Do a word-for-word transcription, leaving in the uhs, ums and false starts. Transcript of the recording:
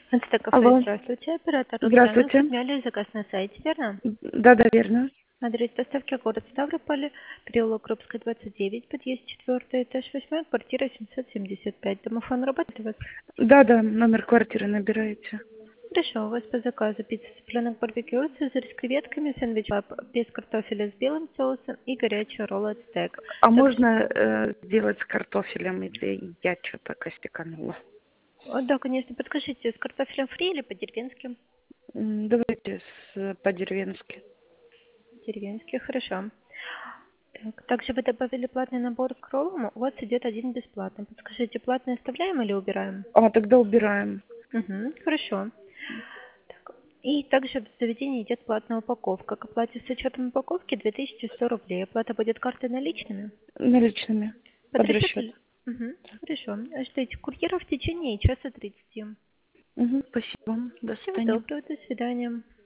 Это кафе, Алло. здравствуйте. Оператор Руслана. Здравствуйте. Оформляли заказ на сайте, верно? Да, да, верно. Адрес доставки город Ставрополь, переулок Крупская, двадцать девять, подъезд четвертый, этаж восьмой, квартира семьсот семьдесят пять. Домофон работает у вас? Да, да, номер квартиры набираете. Хорошо, у вас по заказу пицца цыпленок барбекю, цезарь с креветками, сэндвич пап без картофеля с белым соусом и горячий ролл от стейк. А Также, можно э, сделать с картофелем, или я что-то костяканула? о, да, конечно, подскажите, с картофелем фри или по-деревенски? М, Давайте с, по-деревенски. Деревенский, хорошо. Так, также вы добавили платный набор к роллам, у вас идет один бесплатный. Подскажите, платный оставляем или убираем? А, тогда убираем. Угу, хорошо. Так, и также в заведении идет платная упаковка. К оплате с учетом упаковки две тысячи сто рублей. Оплата будет картой наличными. Наличными. Под Под расчет... расчет. Угу, хорошо. Ждите курьера в течение часа тридцати. Угу, спасибо. До Всего свидания. доброго, до свидания.